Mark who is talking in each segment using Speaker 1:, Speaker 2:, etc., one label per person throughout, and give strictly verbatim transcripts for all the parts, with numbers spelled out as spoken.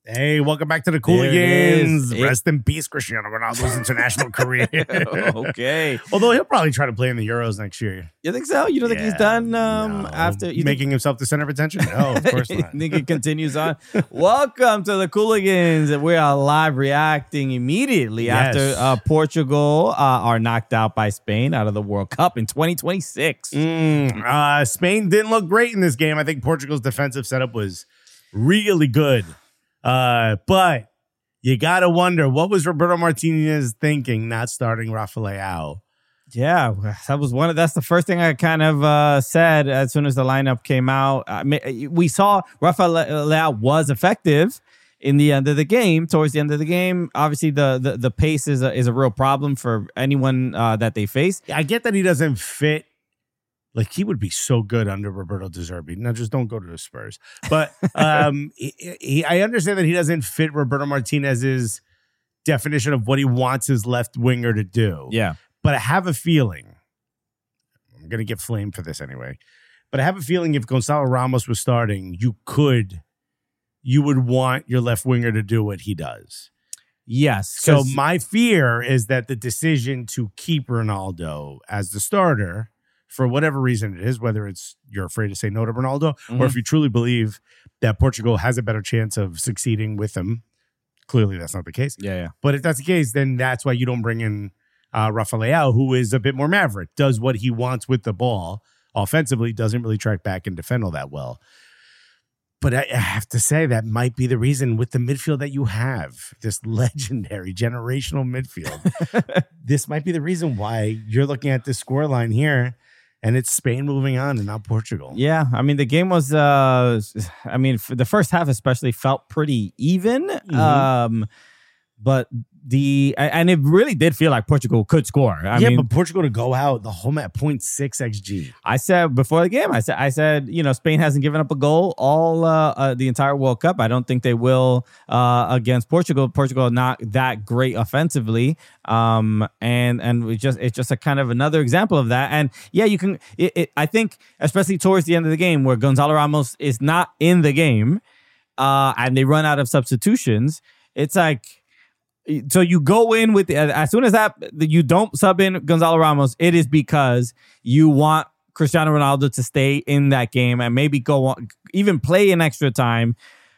Speaker 1: Hey, welcome back to the Cooligans. Rest in peace, Cristiano Ronaldo's international career.
Speaker 2: Okay.
Speaker 1: Although he'll probably try to play in the Euros next year.
Speaker 2: You think so? You don't
Speaker 1: Yeah,
Speaker 2: think he's done um,
Speaker 1: no.
Speaker 2: after you
Speaker 1: making
Speaker 2: think,
Speaker 1: himself the center of attention? No, of course not.
Speaker 2: think it continues on? Welcome to the Cooligans. We are live reacting immediately
Speaker 1: Yes.
Speaker 2: after uh, Portugal uh, are knocked out by Spain out of the World Cup in twenty twenty-six.
Speaker 1: Mm, uh, Spain didn't look great in this game. I think Portugal's defensive setup was really good. Uh, but you got to wonder, what was Roberto Martinez thinking not starting Rafael?
Speaker 2: Yeah, that was one of that's the first thing I kind of uh, said as soon as the lineup came out. I mean, we saw Rafael Leao was effective in the end of the game. Towards the end of the game, obviously the the, the pace is a, is a real problem for anyone uh, that they face.
Speaker 1: I get that he doesn't fit. Like, he would be so good under Roberto De Zerbi. Now, just don't go to the Spurs. But um, he, he, I understand that he doesn't fit Roberto Martinez's definition of what he wants his left winger to do.
Speaker 2: Yeah.
Speaker 1: But I have a feeling, I'm going to get flamed for this anyway, but I have a feeling if Gonzalo Ramos was starting, you could, you would want your left winger to do what he does.
Speaker 2: Yes.
Speaker 1: So my fear is that the decision to keep Ronaldo as the starter, for whatever reason it is, whether it's you're afraid to say no to Ronaldo,
Speaker 2: Mm-hmm.
Speaker 1: or if you truly believe that Portugal has a better chance of succeeding with him, clearly that's not the case.
Speaker 2: Yeah, yeah.
Speaker 1: But if that's the case, then that's why you don't bring in uh, Rafael, who is a bit more maverick, does what he wants with the ball offensively, doesn't really track back and defend all that well. But I I have to say that might be the reason with the midfield that you have, this legendary generational midfield. This might be the reason why you're looking at this scoreline here, and it's Spain moving on and not Portugal.
Speaker 2: Yeah, I mean the game was. Uh, I mean, for the first half especially felt pretty even.
Speaker 1: Mm-hmm.
Speaker 2: Um, but the and it really did feel like Portugal could score. I
Speaker 1: yeah,
Speaker 2: mean,
Speaker 1: but Portugal to go out the home at point six X G.
Speaker 2: I said before the game, I said, I said, you know, Spain hasn't given up a goal all uh, uh, the entire World Cup. I don't think they will uh, against Portugal. Portugal not that great offensively, um, and and we just it's just a kind of another example of that. And yeah, you can. It, it, I think especially towards the end of the game where Gonzalo Ramos is not in the game, uh, and they run out of substitutions. It's like. So you go in with, as soon as that you don't sub in Gonzalo Ramos, it is because you want Cristiano Ronaldo to stay in that game and maybe go on, even play in extra time.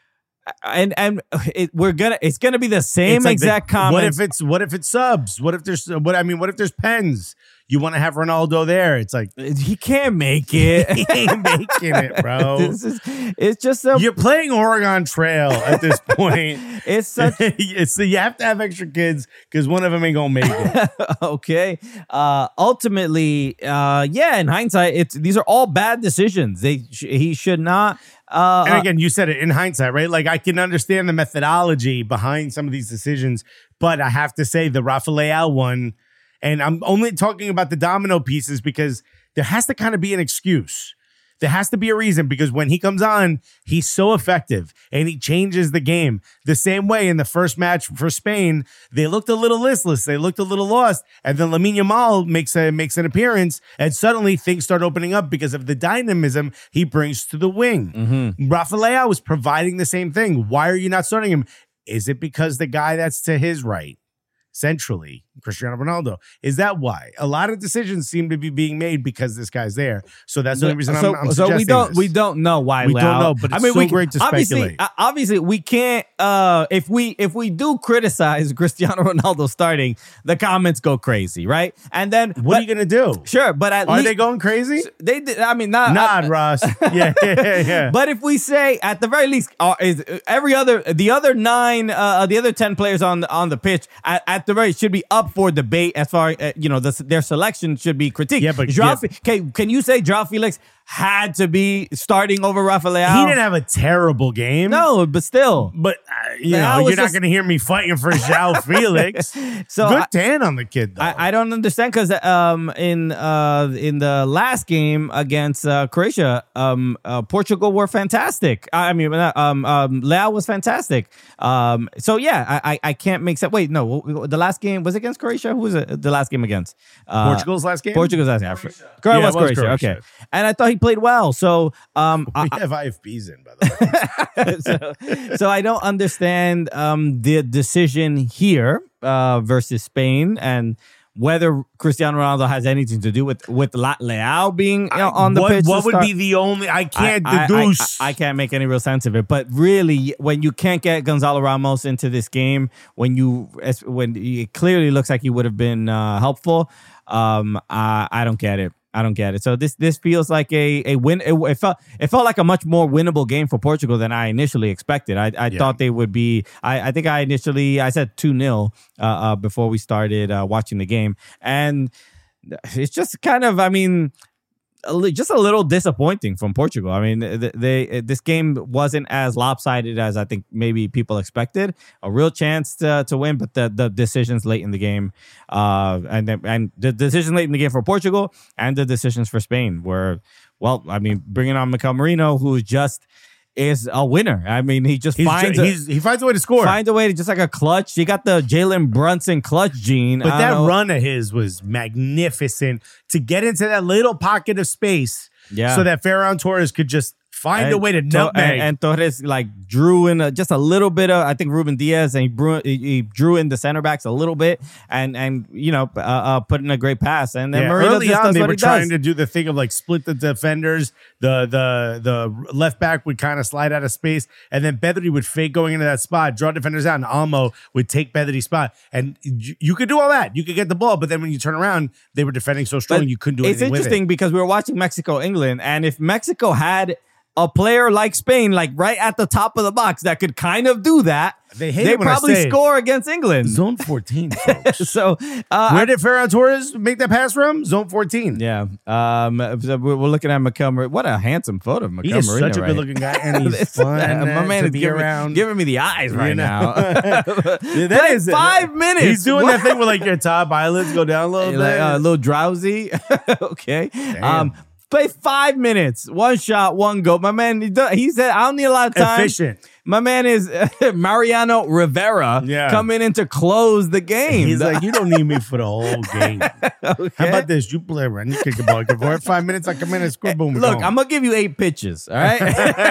Speaker 2: And and it, we're gonna it's gonna be the same
Speaker 1: It's like
Speaker 2: exact
Speaker 1: the,
Speaker 2: comment.
Speaker 1: What if it's what if it's subs? What if there's what I mean? What if there's pens? You want to have Ronaldo there? It's like
Speaker 2: he can't make it.
Speaker 1: he ain't making it, bro.
Speaker 2: This is, it's just a,
Speaker 1: You're playing Oregon Trail at this point.
Speaker 2: it's such
Speaker 1: it's you have to have extra kids because one of them ain't gonna make it.
Speaker 2: okay. Uh, ultimately, uh, yeah. In hindsight, it's these are all bad decisions. They sh- he should not. Uh,
Speaker 1: And again, you said it in hindsight, right? Like I can understand the methodology behind some of these decisions, but I have to say the Rafael one, and I'm only talking about the domino pieces because there has to kind of be an excuse. There has to be a reason because when he comes on, he's so effective and he changes the game. The same way in the first match for Spain, they looked a little listless. They looked a little lost. And then Lamine Yamal makes, a, makes an appearance and suddenly things start opening up because of the dynamism he brings to the wing. Mm-hmm. Rafael was providing the same thing. Why are you not starting him? Is it because the guy that's to his right, centrally, Cristiano Ronaldo? Is that why? A lot of decisions seem to be being made because this guy's there. So that's the only reason
Speaker 2: so,
Speaker 1: I'm, I'm
Speaker 2: so
Speaker 1: suggesting
Speaker 2: we don't
Speaker 1: this.
Speaker 2: we don't know why.
Speaker 1: We
Speaker 2: Leao.
Speaker 1: don't know, but it's
Speaker 2: I mean,
Speaker 1: so
Speaker 2: we,
Speaker 1: great to
Speaker 2: obviously,
Speaker 1: speculate.
Speaker 2: uh, obviously, we can't. Uh, if we if we do criticize Cristiano Ronaldo starting, the comments go crazy, right? And then
Speaker 1: What
Speaker 2: but,
Speaker 1: are you gonna do?
Speaker 2: Sure, but at
Speaker 1: Are
Speaker 2: least
Speaker 1: they going crazy?
Speaker 2: they did. I mean, not
Speaker 1: Nod,
Speaker 2: I,
Speaker 1: Ross. Yeah, yeah, yeah.
Speaker 2: But if we say at the very least, uh, is every other the other nine, uh, the other ten players on the on the pitch at, at the very should be up for debate as far uh, you know the, their selection should be critiqued.
Speaker 1: Yeah, but
Speaker 2: Joao,
Speaker 1: yeah.
Speaker 2: can can you say Joao Felix had to be starting over Rafael?
Speaker 1: He didn't have a terrible game.
Speaker 2: No, but still.
Speaker 1: But, uh, you
Speaker 2: Leao
Speaker 1: know,
Speaker 2: was
Speaker 1: you're not
Speaker 2: just-
Speaker 1: going to hear me fighting for Joao Felix.
Speaker 2: So
Speaker 1: Good
Speaker 2: I-
Speaker 1: tan on the kid, though.
Speaker 2: I, I don't understand because um, in uh, in the last game against uh, Croatia, um, uh, Portugal were fantastic. I mean, uh, um, um, Leao was fantastic. Um, so yeah, I, I I can't make sense. Wait, no, the last game was it against Croatia. Who was it? The last game against uh,
Speaker 1: Portugal's last game?
Speaker 2: Portugal's last game. Croatia,
Speaker 1: Yeah,
Speaker 2: was,
Speaker 1: it was
Speaker 2: Croatia.
Speaker 1: Croatia.
Speaker 2: Okay, and I thought he played well. So um,
Speaker 1: we
Speaker 2: I,
Speaker 1: have I F Bs in, by the way.
Speaker 2: so, so I don't understand. understand um, the decision here uh, versus Spain and whether Cristiano Ronaldo has anything to do with with La- Leao being you know, on the
Speaker 1: what,
Speaker 2: pitch.
Speaker 1: What would
Speaker 2: start.
Speaker 1: be the only? I can't
Speaker 2: I,
Speaker 1: deduce.
Speaker 2: I, I, I can't make any real sense of it. But really, when you can't get Gonzalo Ramos into this game, when you when it clearly looks like he would have been uh, helpful, um, I, I don't get it. I don't get it. So this this feels like a a win. It, it felt it felt like a much more winnable game for Portugal than I initially expected. I, I yeah. thought they would be. I, I think I initially I said two nil uh, uh, before we started uh, watching the game, and it's just kind of. I mean. Just a little disappointing from Portugal. I mean, they, they this game wasn't as lopsided as I think maybe people expected. A real chance to, to win, but the, the decisions late in the game, uh, and the, and the decision late in the game for Portugal and the decisions for Spain were, well, I mean, bringing on Mikel Merino, who just is a winner. I mean, he just
Speaker 1: he's,
Speaker 2: finds
Speaker 1: he's,
Speaker 2: a,
Speaker 1: he finds a way to score.
Speaker 2: Finds a way to just like a clutch. He got the Jalen Brunson clutch gene.
Speaker 1: But that know. run of his was magnificent to get into that little pocket of space,
Speaker 2: yeah.
Speaker 1: so that Ferran Torres could just find
Speaker 2: and,
Speaker 1: a way to nutmeg.
Speaker 2: And, and Torres like drew in a, just a little bit of, I think, Ruben Diaz, and he, drew, he, he drew in the center backs a little bit, and and you know uh, uh, put in a great pass. And then yeah, Merino
Speaker 1: early
Speaker 2: just
Speaker 1: on
Speaker 2: does
Speaker 1: they
Speaker 2: what
Speaker 1: were
Speaker 2: he
Speaker 1: trying
Speaker 2: does.
Speaker 1: to do the thing of like split the defenders. The the the left back would kind of slide out of space, and then Pedri would fake going into that spot, draw defenders out, and Almo would take Pedri's spot. And you, you could do all that. You could get the ball, but then when you turn around, they were defending so strong, but you couldn't do anything with it.
Speaker 2: It's interesting because we were watching Mexico England, and if Mexico had a player like Spain, like right at the top of the box, that could kind of do that,
Speaker 1: they hate
Speaker 2: they
Speaker 1: when
Speaker 2: probably
Speaker 1: I say
Speaker 2: score against England.
Speaker 1: Zone fourteen, folks.
Speaker 2: so, uh,
Speaker 1: where did Ferran Torres make that pass from? Zone fourteen.
Speaker 2: Yeah. Um, so we're looking at Mikel Merino. What a handsome photo of Mikel
Speaker 1: He is
Speaker 2: Merino,
Speaker 1: such a
Speaker 2: right?
Speaker 1: good-looking guy, and he's fun.
Speaker 2: Uh, my man
Speaker 1: to
Speaker 2: is
Speaker 1: be
Speaker 2: giving,
Speaker 1: around.
Speaker 2: giving me the eyes right
Speaker 1: you know?
Speaker 2: now.
Speaker 1: that
Speaker 2: Play
Speaker 1: is
Speaker 2: five minutes.
Speaker 1: He's doing what? that thing where like your top eyelids go down a little bit,
Speaker 2: like, uh, a little drowsy. Okay.
Speaker 1: Damn.
Speaker 2: Um. Play five minutes, one shot, one goal. My man, he, does, he said, I don't need a lot of time.
Speaker 1: Efficient.
Speaker 2: My man is uh, Mariano Rivera
Speaker 1: yeah.
Speaker 2: coming in to close the game.
Speaker 1: He's like, you don't need me for the whole game. Okay. How about this? You play around. You kick the ball. For five minutes, I come in and score. Boom.
Speaker 2: Look, I'm going to give you eight pitches, all right?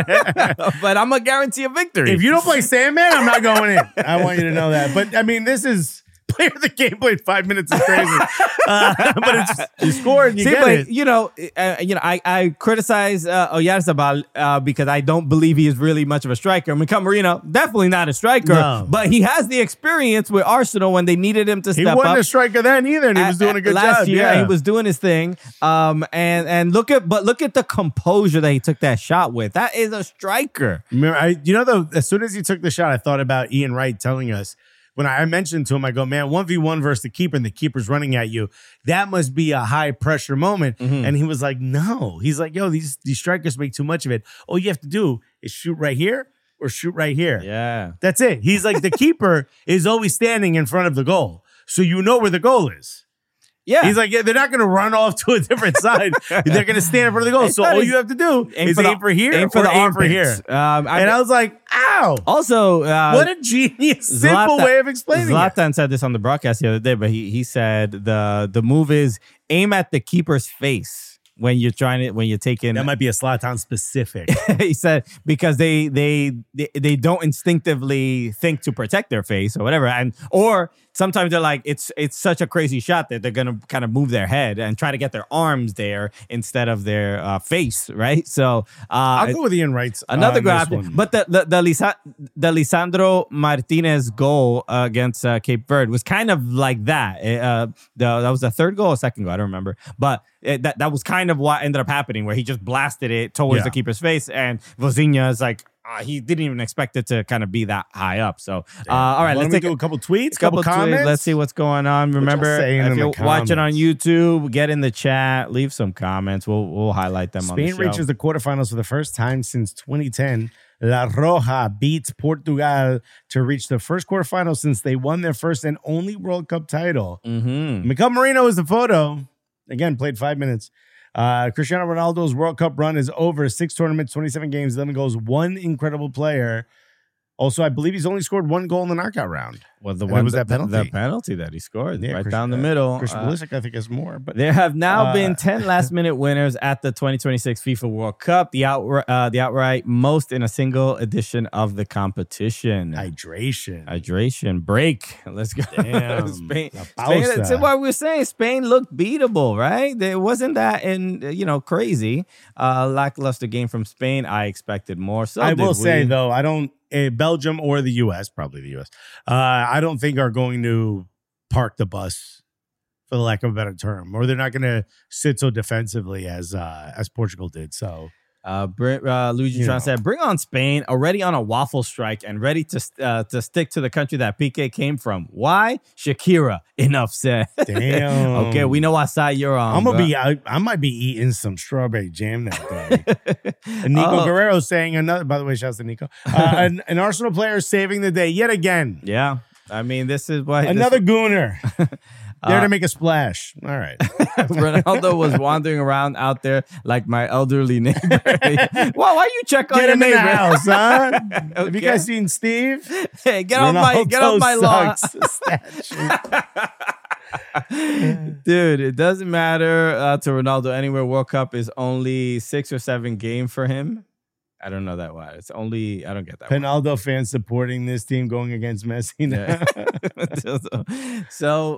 Speaker 2: But I'm going to guarantee a victory.
Speaker 1: If you don't play Sandman, I'm not going in. I want you to know that. But, I mean, this is... Player of the game played five minutes is crazy, uh, but it's just, you score and you
Speaker 2: See,
Speaker 1: get
Speaker 2: but,
Speaker 1: it.
Speaker 2: You know, uh, you know, I, I criticize uh, Oyarzabal uh, because I don't believe he is really much of a striker. Mikel Merino, definitely not a striker,
Speaker 1: no.
Speaker 2: but he has the experience with Arsenal when they needed him to step up.
Speaker 1: He wasn't up. a striker then either, and he was doing a good
Speaker 2: last
Speaker 1: job.
Speaker 2: Year,
Speaker 1: yeah,
Speaker 2: he was doing his thing. Um, and and look at, but look at the composure that he took that shot with. That is a striker.
Speaker 1: Remember, I, you know, though, as soon as he took the shot, I thought about Ian Wright telling us. When I mentioned to him, I go, man, one v one versus the keeper and the keeper's running at you. That must be a high pressure moment. Mm-hmm. And he was like, no. He's like, yo, these, these strikers make too much of it. All you have to do is shoot right here or shoot right here.
Speaker 2: Yeah.
Speaker 1: That's it. He's like, the keeper is always standing in front of the goal. So you know where the goal is.
Speaker 2: Yeah.
Speaker 1: He's like, yeah, they're not going to run off to a different side. They're going to stand in front of the goal. So all you have to do
Speaker 2: aim
Speaker 1: is
Speaker 2: for the,
Speaker 1: aim for here
Speaker 2: aim for
Speaker 1: or
Speaker 2: the
Speaker 1: aim for here.
Speaker 2: Um, I,
Speaker 1: and I was like, ow.
Speaker 2: Also, uh,
Speaker 1: what a genius, simple
Speaker 2: Zlatan,
Speaker 1: way of explaining
Speaker 2: Zlatan
Speaker 1: it.
Speaker 2: said this on the broadcast the other day, but he he said the the move is aim at the keeper's face. When you're trying to, when you're taking,
Speaker 1: that might be a Zlatan specific.
Speaker 2: He said because they, they they they don't instinctively think to protect their face or whatever, and or sometimes they're like it's it's such a crazy shot that they're gonna kind of move their head and try to get their arms there instead of their uh, face, right? So uh,
Speaker 1: I'll go with Ian Wright's
Speaker 2: another
Speaker 1: uh,
Speaker 2: grab, but the the the, Lisa, the Lisandro Martinez goal uh, against uh, Cape Verde was kind of like that. It, uh, the, that was the third goal or second goal, I don't remember, but. It, that that was kind of what ended up happening, where he just blasted it towards yeah. the keeper's face, and Vozinha is like uh, he didn't even expect it to kind of be that high up. So, uh, all right,
Speaker 1: Why
Speaker 2: let's
Speaker 1: take
Speaker 2: take
Speaker 1: a, a couple tweets,
Speaker 2: couple,
Speaker 1: couple comments.
Speaker 2: Tweets. Let's see what's going on. Remember, if you're watching on YouTube, get in the chat, leave some comments. We'll we'll highlight them.
Speaker 1: Spain
Speaker 2: on the show.
Speaker 1: reaches the quarterfinals for the first time since twenty ten. La Roja beats Portugal to reach the first quarterfinal since they won their first and only World Cup title.
Speaker 2: Mm-hmm.
Speaker 1: Mikel Merino is the photo. Again, played five minutes. Uh, Cristiano Ronaldo's World Cup run is over. Six tournaments, twenty-seven games, eleven goals, one incredible player. Also, I believe he's only scored one goal in the knockout round.
Speaker 2: Well, the
Speaker 1: And
Speaker 2: one
Speaker 1: it was
Speaker 2: that,
Speaker 1: that penalty.
Speaker 2: the penalty that he scored
Speaker 1: Yeah,
Speaker 2: right
Speaker 1: Chris-
Speaker 2: down the
Speaker 1: uh,
Speaker 2: middle.
Speaker 1: Christian
Speaker 2: Uh,
Speaker 1: Pulisic, I think, has more. But
Speaker 2: There have now
Speaker 1: Uh,
Speaker 2: been ten last-minute winners at the twenty twenty-six FIFA World Cup, the outright, uh, the outright most in a single edition of the competition.
Speaker 1: hydration.
Speaker 2: Hydration break. Let's go.
Speaker 1: Damn.
Speaker 2: Spain.
Speaker 1: La
Speaker 2: Spain
Speaker 1: pausa.
Speaker 2: that's what we were saying. Spain looked beatable, right? It wasn't that in you know crazy. Uh, lackluster game from Spain. I expected more. So
Speaker 1: I
Speaker 2: did
Speaker 1: will
Speaker 2: we.
Speaker 1: say though, I don't. Uh, Belgium or the U S, probably the U S. Uh, I don't think are going to park the bus, for the lack of a better term, or they're not going to sit so defensively as uh, as Portugal did. So.
Speaker 2: Uh, Br- uh, Luigi
Speaker 1: You
Speaker 2: Tron
Speaker 1: know.
Speaker 2: said, "Bring on Spain, already on a waffle strike and ready to uh, to stick to the country that P K came from. Why, Shakira? Enough said.
Speaker 1: Damn.
Speaker 2: Okay, we know what side you're on.
Speaker 1: I'm gonna
Speaker 2: bro.
Speaker 1: be. I, I might be eating some strawberry jam that day. And Nico
Speaker 2: Oh.
Speaker 1: Guerrero saying another. By the way, shouts to Nico. Uh, an, an Arsenal player saving the day yet again.
Speaker 2: Yeah, I mean, this is why
Speaker 1: Another gooner there
Speaker 2: Uh,
Speaker 1: to make a splash. All right.
Speaker 2: Ronaldo was wandering around out there like my elderly neighbor. Well, why you check on
Speaker 1: Get
Speaker 2: your
Speaker 1: him in the
Speaker 2: neighbor?
Speaker 1: house, huh? Have you
Speaker 2: Okay.
Speaker 1: guys seen Steve?
Speaker 2: Hey, get off my get off my lawn.
Speaker 1: lawn.
Speaker 2: Dude, it doesn't matter uh, to Ronaldo anywhere. World Cup is only six or seven game for him. I don't know that why. It's only I don't get that. one.
Speaker 1: Penaldo fans supporting this team going against Messi now.
Speaker 2: Yeah. so,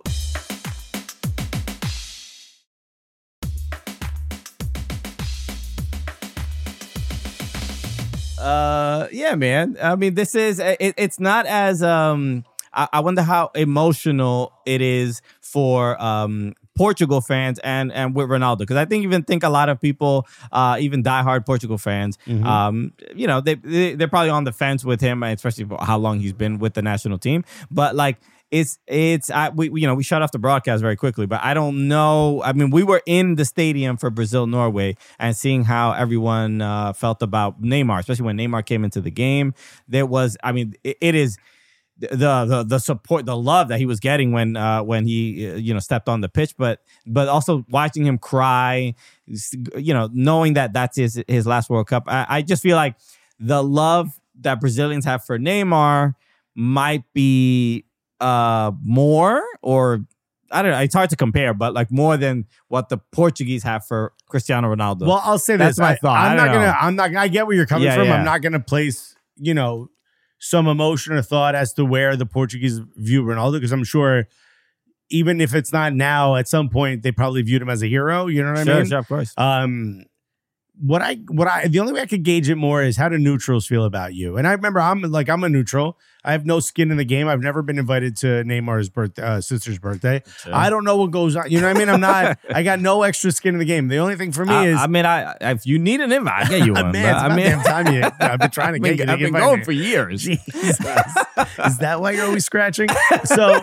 Speaker 2: uh, yeah, man. I mean, this is it, it's not as um. I, I wonder how emotional it is for um Portugal fans and and with Ronaldo, because I think even think a lot of people, uh, even diehard Portugal fans,
Speaker 1: Mhm.
Speaker 2: um, you know, they, they they're probably on the fence with him, especially for how long he's been with the national team. But like, it's it's I, we you know we shut off the broadcast very quickly, but I don't know. I mean, we were in the stadium for Brazil Norway and seeing how everyone uh, felt about Neymar, especially when Neymar came into the game. There was, I mean, it, it is. The, the the support, the love that he was getting when uh, when he uh, you know stepped on the pitch, but but also watching him cry, you know, knowing that that's his his last World Cup. I, I just feel like the love that Brazilians have for Neymar might be uh, more, or I don't know. It's hard to compare, but like more than what the Portuguese have for Cristiano Ronaldo.
Speaker 1: Well, I'll say
Speaker 2: That's
Speaker 1: this.
Speaker 2: my
Speaker 1: I,
Speaker 2: thought. I
Speaker 1: I'm
Speaker 2: don't
Speaker 1: not gonna.
Speaker 2: know.
Speaker 1: I'm not. I get where you're coming
Speaker 2: Yeah,
Speaker 1: from.
Speaker 2: yeah.
Speaker 1: I'm not gonna place, you know, some emotion or thought as to where the Portuguese view Ronaldo, because I'm sure even if it's not now, at some point they probably viewed him as a hero. You know what I
Speaker 2: sure,
Speaker 1: mean?
Speaker 2: sure, of course.
Speaker 1: Um, what I what I the only way I could gauge it more is how do neutrals feel about you? And I remember I'm like I'm a neutral. I have no skin in the game. I've never been invited to Neymar's birth, uh, sister's birthday.
Speaker 2: Sure.
Speaker 1: I don't know what goes on. You know what I mean? I'm not. I got no extra skin in the game. The only thing for me
Speaker 2: I,
Speaker 1: is
Speaker 2: I mean, I if you need an invite, I'll get you one.
Speaker 1: man, it's
Speaker 2: but I
Speaker 1: about
Speaker 2: mean,
Speaker 1: damn time you. I've been trying to
Speaker 2: I've
Speaker 1: get
Speaker 2: been,
Speaker 1: you. To
Speaker 2: I've been
Speaker 1: invite
Speaker 2: going
Speaker 1: me.
Speaker 2: for years.
Speaker 1: Jesus. Is that why you're always scratching? So,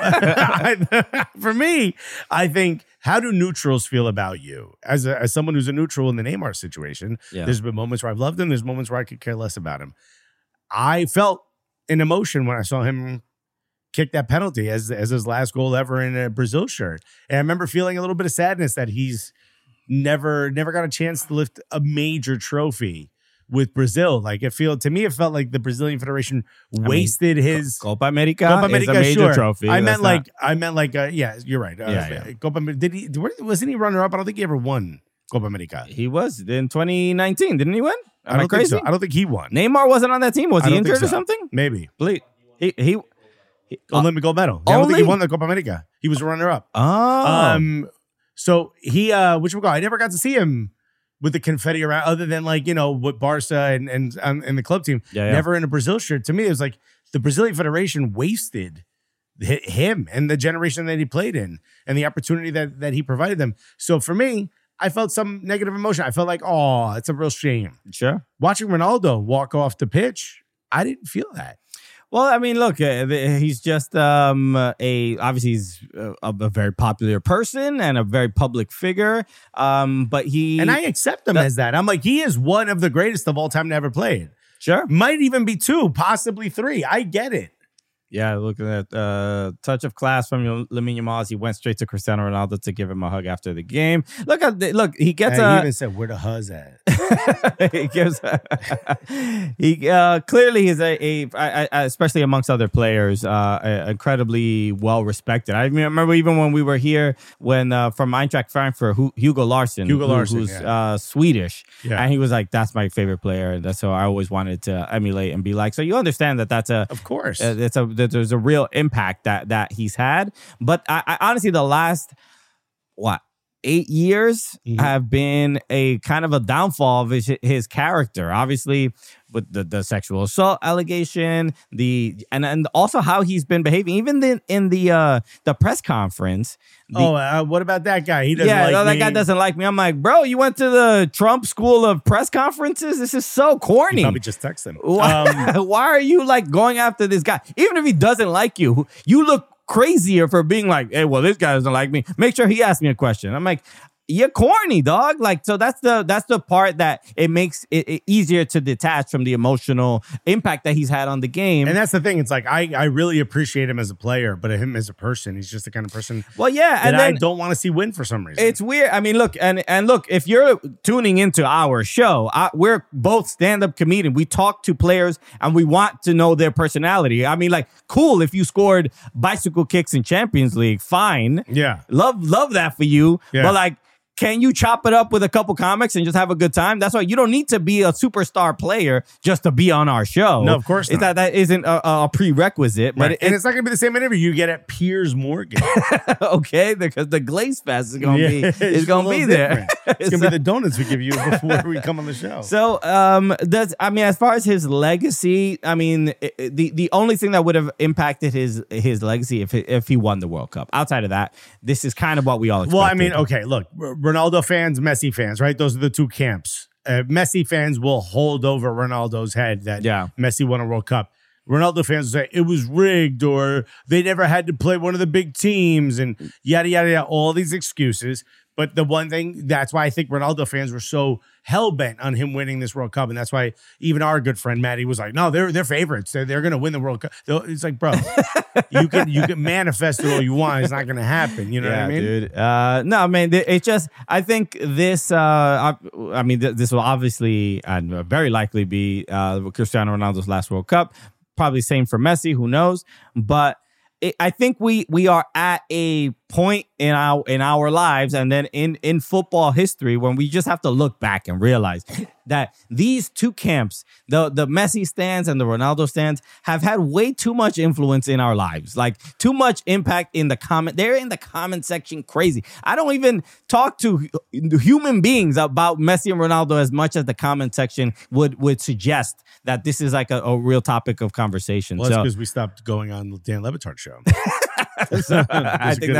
Speaker 1: I, for me, I think, how do neutrals feel about you? As a, as someone who's a neutral in the Neymar situation,
Speaker 2: Yeah.
Speaker 1: there's been moments where I've loved him. There's moments where I could care less about him. I felt an emotion when I saw him kick that penalty as, as his last goal ever in a Brazil shirt. And I remember feeling a little bit of sadness that he's never, never got a chance to lift a major trophy with Brazil. Like it feel to me, it felt like the Brazilian Federation wasted his
Speaker 2: Copa America,
Speaker 1: Copa
Speaker 2: is
Speaker 1: America,
Speaker 2: a major
Speaker 1: sure.
Speaker 2: trophy.
Speaker 1: I
Speaker 2: That's
Speaker 1: meant
Speaker 2: not-
Speaker 1: like I meant like uh, yeah, you're right. Uh,
Speaker 2: Yeah, yeah.
Speaker 1: Copa Amer- did he where- wasn't he runner up? I don't think he ever won Copa America.
Speaker 2: he was in twenty nineteen, didn't he win? Am
Speaker 1: I
Speaker 2: I,
Speaker 1: don't
Speaker 2: crazy?
Speaker 1: think so. I don't think he won.
Speaker 2: Neymar wasn't on that team. Was
Speaker 1: I
Speaker 2: he
Speaker 1: don't think
Speaker 2: injured or
Speaker 1: so.
Speaker 2: something?
Speaker 1: Maybe.
Speaker 2: Ble- He he. he
Speaker 1: Olympic gold medal. I don't think he
Speaker 2: only-
Speaker 1: won the Copa America. He was a runner up.
Speaker 2: oh,
Speaker 1: Um so he uh which we go. I never got to see him with the confetti around, other than like, you know, with Barca and and um, and the club team.
Speaker 2: Yeah, yeah.
Speaker 1: Never in a Brazil shirt. To me, it was like the Brazilian Federation wasted hi- him and the generation that he played in and the opportunity that that he provided them. So for me, I felt some negative emotion. I felt like, oh, it's a real shame.
Speaker 2: sure.
Speaker 1: Watching Ronaldo walk off the pitch, I didn't feel that.
Speaker 2: Well, I mean, look, uh, the- he's just um, a obviously he's a, a very popular person and a very public figure. Um, but he
Speaker 1: And I accept him
Speaker 2: that-
Speaker 1: as that. I'm like, he is one of the greatest of all time to ever play it.
Speaker 2: sure.
Speaker 1: Might even be two, possibly three. I get it.
Speaker 2: Yeah, looking at uh, touch of class from Lamine Yamal. He went straight to Cristiano Ronaldo to give him a hug after the game. Look at the, look. He gets.
Speaker 1: Uh,
Speaker 2: a,
Speaker 1: he even said, "Where the huzz at?"
Speaker 2: he gives. he uh, clearly is a, a, a, a, especially amongst other players, uh, a, incredibly well respected. I remember even when we were here when uh, from Eintracht Frankfurt, who, Hugo Larsson,
Speaker 1: Hugo
Speaker 2: who,
Speaker 1: Larsson,
Speaker 2: who's
Speaker 1: yeah.
Speaker 2: uh, Swedish,
Speaker 1: Yeah.
Speaker 2: and he was like, "That's my favorite player." That's so I always wanted to emulate and be like. So you understand that that's a
Speaker 1: Of course,
Speaker 2: uh, it's a that there's a real impact that that he's had. But I, I honestly, the last what eight years
Speaker 1: Mhm.
Speaker 2: have been a kind of a downfall of his, his character. Obviously, with the, the sexual assault allegation, the and and also how he's been behaving, even the, in the uh, the press conference. The,
Speaker 1: oh, uh, what about that guy? He doesn't
Speaker 2: yeah,
Speaker 1: like
Speaker 2: no, that
Speaker 1: me.
Speaker 2: guy doesn't like me. I'm like, bro, you went to the Trump school of press conferences? This is so corny.
Speaker 1: Probably just text him.
Speaker 2: Why,
Speaker 1: Um,
Speaker 2: why are you like going after this guy? Even if he doesn't like you, you look crazier for being like, hey, well, this guy doesn't like me. Make sure he asks me a question. I'm like, you're corny, dog. Like, so that's the that's the part that it makes it, it easier to detach from the emotional impact that he's had on the game.
Speaker 1: and that's the thing. It's like I, I really appreciate him as a player, but him as a person, he's just the kind of person
Speaker 2: well, yeah,
Speaker 1: that
Speaker 2: and
Speaker 1: I
Speaker 2: then
Speaker 1: don't want to see win for some reason.
Speaker 2: it's weird. I mean, look, and and look, if you're tuning into our show, I, we're both stand-up comedian. We talk to players and we want to know their personality. I mean, like, cool if you scored bicycle kicks in Champions League, fine.
Speaker 1: yeah.
Speaker 2: Love, love that for you.
Speaker 1: Yeah.
Speaker 2: But like, can you chop it up with a couple comics and just have a good time? That's why you don't need to be a superstar player just to be on our show.
Speaker 1: No, of course
Speaker 2: It's
Speaker 1: not.
Speaker 2: That that isn't a, a prerequisite. But
Speaker 1: Right.
Speaker 2: it,
Speaker 1: and it's not going to be the same interview you get at Piers Morgan.
Speaker 2: okay, because the Glaze Fest is gonna
Speaker 1: Yeah,
Speaker 2: be
Speaker 1: it's
Speaker 2: is
Speaker 1: a
Speaker 2: gonna
Speaker 1: little
Speaker 2: be there.
Speaker 1: different. It's going to be the donuts we give you before we come on the show.
Speaker 2: So, um, does I mean, as far as his legacy, I mean, it, it- the the only thing that would have impacted his his legacy if if he won the World Cup. Outside of that, this is kind of what we all expected.
Speaker 1: Well, I mean, okay, look, R- Ronaldo fans, Messi fans, right? Those are the two camps. Uh, Messi fans will hold over Ronaldo's head that
Speaker 2: Yeah.
Speaker 1: Messi won a World Cup. Ronaldo fans will say it was rigged or they never had to play one of the big teams and yada, yada, yada, all these excuses. But the one thing, that's why I think Ronaldo fans were so hell-bent on him winning this World Cup. And that's why even our good friend Maddie was like, no, they're they're favorites. They're, they're going to win the World Cup. It's like, bro, you can you can manifest it all you want. It's not going to happen. You know
Speaker 2: yeah,
Speaker 1: what I mean?
Speaker 2: dude. Uh, no, man. th- It's just I think this. Uh, I, I mean, th- this will obviously and very likely be uh, Cristiano Ronaldo's last World Cup. Probably same for Messi. Who knows? But it, I think we we are at a point in our in our lives and then in in football history when we just have to look back and realize that these two camps, the the Messi stands and the Ronaldo stands, have had way too much influence in our lives, like too much impact in the comment. They're in the comment section crazy. I don't even talk to hu- human beings about Messi and Ronaldo as much as the comment section would would suggest that this is like a, a real topic of conversation.
Speaker 1: Well, that's
Speaker 2: so
Speaker 1: because we stopped going on the Dan Lebatard show.
Speaker 2: So, I think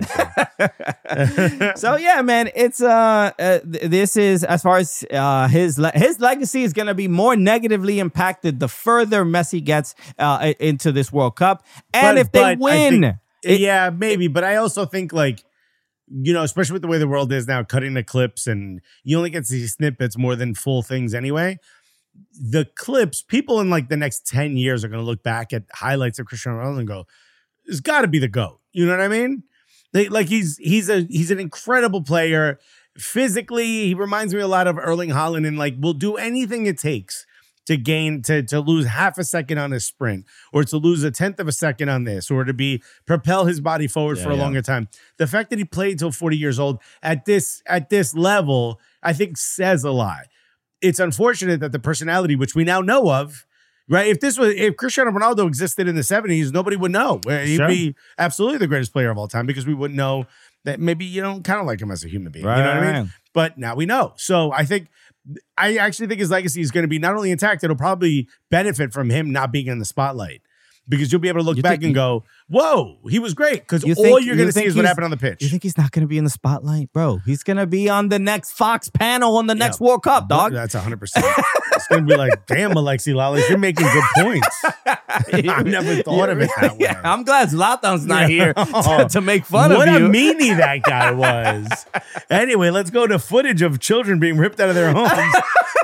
Speaker 2: that. So yeah, man, it's uh, uh th- this is as far as uh his le- his legacy is gonna be more negatively impacted the further Messi gets uh i- into this World Cup, and
Speaker 1: But-
Speaker 2: if they
Speaker 1: but I
Speaker 2: win,
Speaker 1: think-
Speaker 2: it-
Speaker 1: yeah, maybe. But I also think like, you know, especially with the way the world is now, cutting the clips and you only get to see snippets more than full things anyway. The clips, people in like the next ten years are going to look back at highlights of Cristiano Ronaldo and go, it's got to be the GOAT. You know what I mean? They, like he's he's a he's an incredible player. Physically, he reminds me a lot of Erling Haaland and like will do anything it takes to gain to to lose half a second on a sprint or to lose a tenth of a second on this or to be propel his body forward
Speaker 2: Yeah,
Speaker 1: for a
Speaker 2: yeah.
Speaker 1: longer time. The fact that he played till forty years old at this at this level, I think says a lot. It's unfortunate that the personality, which we now know of, right? If this was if Cristiano Ronaldo existed in the seventies, nobody would know. He'd
Speaker 2: Sure.
Speaker 1: be absolutely the greatest player of all time because we wouldn't know that maybe you don't kind of like him as a human being.
Speaker 2: Right,
Speaker 1: you know what I
Speaker 2: right,
Speaker 1: mean?
Speaker 2: right.
Speaker 1: But now we know. So I think I actually think his legacy is going to be not only intact, it'll probably benefit from him not being in the spotlight. Because you'll be able to look
Speaker 2: You
Speaker 1: back
Speaker 2: think-
Speaker 1: and go, whoa, he was great. Because
Speaker 2: You
Speaker 1: all
Speaker 2: think-
Speaker 1: you're
Speaker 2: you
Speaker 1: going to see
Speaker 2: think
Speaker 1: is what
Speaker 2: he's-
Speaker 1: happened on the pitch.
Speaker 2: you think he's not going to be in the spotlight, bro? He's going to be on the next Fox panel on the next World Cup, dog.
Speaker 1: That's one hundred percent. It's going to be like, damn, Alexi Lalas, you're making good points. I've never thought of it that way.
Speaker 2: Yeah, I'm glad Zlatan's not
Speaker 1: Yeah.
Speaker 2: here to, to make fun
Speaker 1: What
Speaker 2: of
Speaker 1: a
Speaker 2: you.
Speaker 1: meanie that guy was. Anyway, let's go to footage of children being ripped out of their homes.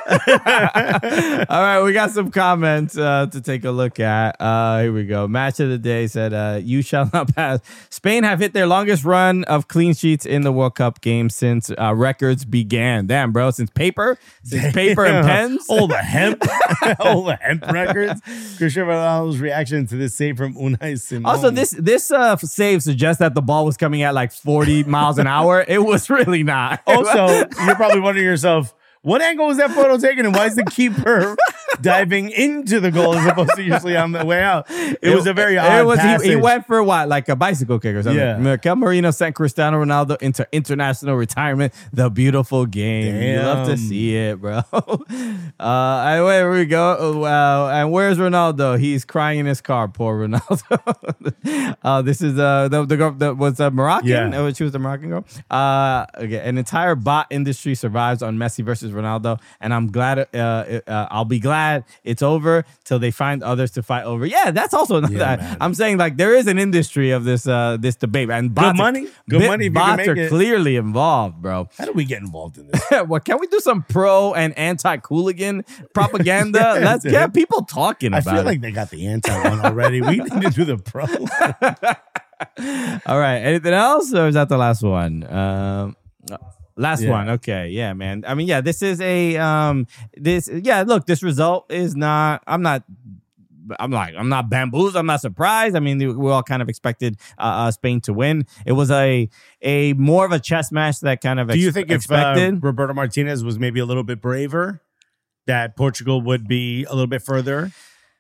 Speaker 2: All right, we got some comments uh, to take a look at. Uh, here we go. Match of the day said, uh, "You shall not pass." Spain have hit their longest run of clean sheets in the World Cup game since uh, records began. Damn, bro, since paper, since paper and pens.
Speaker 1: All the hemp, all the hemp records. Cristiano Ronaldo's reaction to this save from Unai Simon.
Speaker 2: Also, this this uh, save suggests that the ball was coming at like forty miles an hour. It was really not.
Speaker 1: Also, you're probably wondering to yourself, what angle was that photo taken, and why is the keeper diving into the goal as opposed to usually on the way out? It, it was a very odd
Speaker 2: it was,
Speaker 1: passage.
Speaker 2: He, he went for what, like a bicycle kick or something.
Speaker 1: Yeah.
Speaker 2: Mikel Merino sent Cristiano Ronaldo into international retirement. The beautiful game.
Speaker 1: Damn.
Speaker 2: You love to see it, bro. uh, and where we go. Oh, wow. And where's Ronaldo? He's crying in his car. Poor Ronaldo. uh, this is uh, the the girl that was a Moroccan.
Speaker 1: Yeah.
Speaker 2: Oh, she was a Moroccan girl. Uh, okay. An entire bot industry survives on Messi versus Ronaldo, and I'm glad. Uh, uh, I'll be glad it's over till they find others to fight over. Yeah, that's also another.
Speaker 1: Yeah,
Speaker 2: I'm saying like there is an industry of this uh, this debate, and bots
Speaker 1: Good money.
Speaker 2: Are,
Speaker 1: Good money if you can
Speaker 2: bots
Speaker 1: make
Speaker 2: are
Speaker 1: it.
Speaker 2: clearly involved, bro.
Speaker 1: How do we get involved in this?
Speaker 2: Well, can we do some pro and anti-hooligan propaganda? Let's get people talking
Speaker 1: I
Speaker 2: about
Speaker 1: feel
Speaker 2: it.
Speaker 1: like they got the anti one already. We need to do the pro.
Speaker 2: All right. Anything else, or is that the last one? Um, last
Speaker 1: Yeah.
Speaker 2: one. Okay. Yeah, man. I mean, yeah. This is a um. This yeah. Look, this result is not. I'm not. I'm like, I'm not bamboozled. I'm not surprised. I mean, we all kind of expected uh, uh, Spain to win. It was a a more of a chess match that kind of
Speaker 1: Do
Speaker 2: ex-
Speaker 1: you think if
Speaker 2: expected.
Speaker 1: uh, Roberto Martinez was maybe a little bit braver, that Portugal would be a little bit further?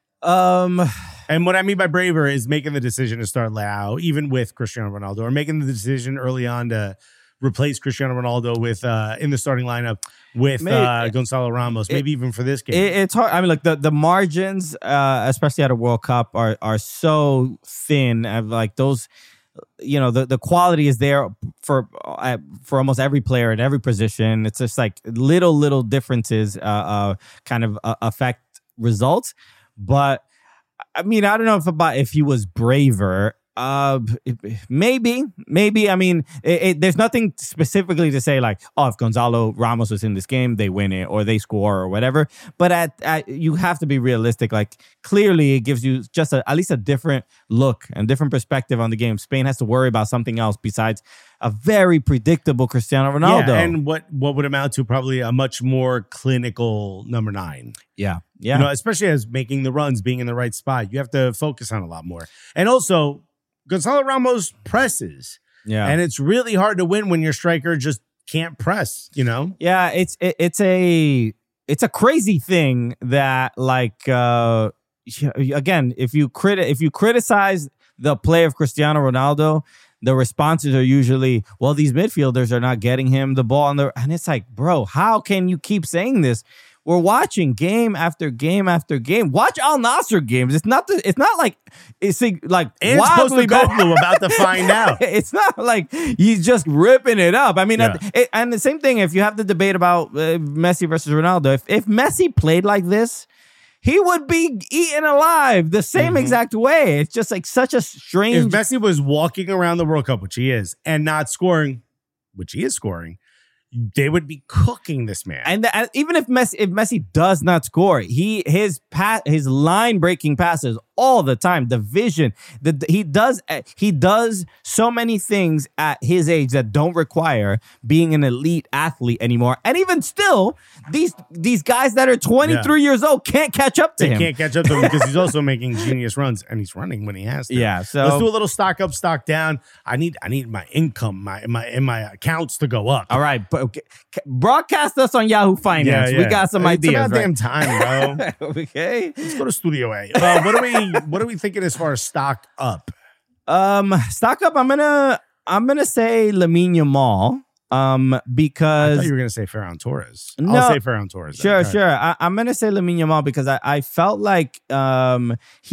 Speaker 2: um.
Speaker 1: And what I mean by braver is making the decision to start Leao, even with Cristiano Ronaldo, or making the decision early on to replace Cristiano Ronaldo with uh, in the starting lineup with
Speaker 2: Maybe-
Speaker 1: uh, Gonzalo Ramos, maybe
Speaker 2: it-
Speaker 1: even for this game.
Speaker 2: It, it's hard. I mean, look, the, the margins, uh, especially at a World Cup, are are so thin. Uh, Like those, you know, the, the quality is there for uh, for almost every player at every position. It's just like little little differences, uh, uh kind of uh, affect results. But I mean, I don't know if about if he was braver. Uh, maybe, maybe. I mean, it, it, there's nothing specifically to say like, oh, if Gonzalo Ramos was in this game, they win it or they score or whatever. But at, at you have to be realistic. Like, clearly, it gives you just a, at least a different look and different perspective on the game. Spain has to worry about something else besides a very predictable Cristiano Ronaldo.
Speaker 1: Yeah, and what what would amount to probably a much more clinical number nine.
Speaker 2: yeah, yeah.
Speaker 1: You know, especially as making the runs, being in the right spot, you have to focus on a lot more. And also, Gonzalo Ramos presses.
Speaker 2: yeah.
Speaker 1: And it's really hard to win when your striker just can't press, you know?
Speaker 2: Yeah, it's it, it's a it's a crazy thing that like uh again, if you criti- if you criticize the play of Cristiano Ronaldo, the responses are usually, well, these midfielders are not getting him the ball on the, and it's like, bro, how can you keep saying this? We're watching game after game after game. Watch Al Nassr games. It's not the, it's not like it's like
Speaker 1: And
Speaker 2: wildly bad.
Speaker 1: Postecoglou about to find out.
Speaker 2: It's not like he's just ripping it up. I mean,
Speaker 1: Yeah.
Speaker 2: at- it, and the same thing, if you have the debate about uh, Messi versus Ronaldo, if, if Messi played like this, he would be eaten alive the same
Speaker 1: Mhm.
Speaker 2: exact way. It's just like such a
Speaker 1: If
Speaker 2: strange.
Speaker 1: Messi was walking around the World Cup, which he is, and not scoring, which he is scoring, they would be cooking this man.
Speaker 2: And the, and even if Messi, if Messi does not score, he his pass, his line breaking passes all the time. The vision, the he does he does so many things at his age that don't require being an elite athlete anymore. And even still, these these guys that are twenty-three years old can't catch up to
Speaker 1: They
Speaker 2: him.
Speaker 1: can't catch up to him because he's also making genius runs and he's running when he has to.
Speaker 2: Yeah, so
Speaker 1: Let's do a little stock up, stock down. I need I need my income, my my and my accounts to go up.
Speaker 2: all right, but okay, broadcast us on Yahoo Finance. We got some
Speaker 1: it's
Speaker 2: ideas.
Speaker 1: It's about damn time, bro.
Speaker 2: Right? Okay.
Speaker 1: Let's go to Studio A. Uh, what are we what are we thinking as far as stock up?
Speaker 2: Um, stock up. I'm gonna I'm gonna say Lamine Yamal. Um,
Speaker 1: I
Speaker 2: because
Speaker 1: thought you were gonna say Ferran Torres.
Speaker 2: No.
Speaker 1: I'll say Ferran Torres. then.
Speaker 2: Sure,
Speaker 1: All right.
Speaker 2: sure. I, I'm gonna say Lamine Yamal because I, I felt like um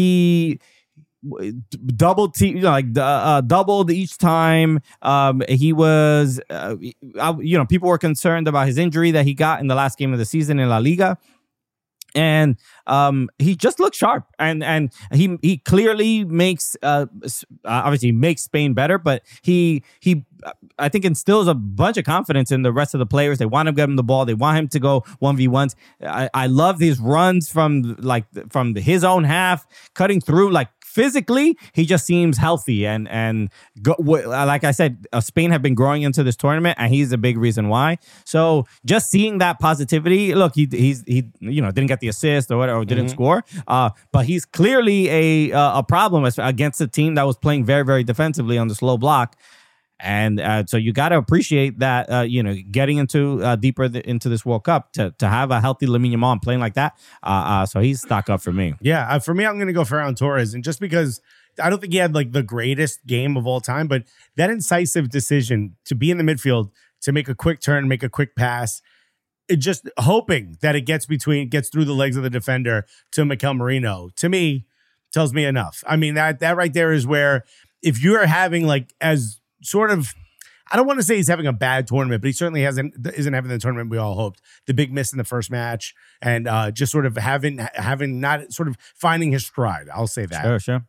Speaker 2: he w- d- double te- you know, like uh, uh, doubled each time. Um, he was uh, I, you know people were concerned about his injury that he got in the last game of the season in La Liga. And um, he just looks sharp, and and he he clearly makes uh, obviously makes Spain better, but he he I think instills a bunch of confidence in the rest of the players. They want to get him the ball. They want him to go one v ones. I, I love these runs from like from his own half, cutting through like. Physically, he just seems healthy, and and go, like I said, uh, Spain have been growing into this tournament, and he's a big reason why. So just seeing that positivity, look, he he's he you know didn't get the assist or whatever, or didn't mm-hmm. score, uh, but he's clearly a uh, a problem against a team that was playing very very defensively on the slow block. And uh, so you got to appreciate that, uh, you know, getting into uh, deeper th- into this World Cup to to have a healthy Lamine Yamal playing like that. Uh, uh, so he's stock up for me.
Speaker 1: Yeah, uh, for me, I'm going to go Ferran Torres. And just because I don't think he had like the greatest game of all time, but that incisive decision to be in the midfield, to make a quick turn, make a quick pass, it just hoping that it gets between, gets through the legs of the defender to Mikel Merino, to me, tells me enough. I mean, that that right there is where if you're having like as sort of, I don't want to say he's having a bad tournament, but he certainly hasn't isn't having the tournament we all hoped. The big miss in the first match, and uh, just sort of having having not sort of finding his stride. I'll say that.
Speaker 2: Sure, sure.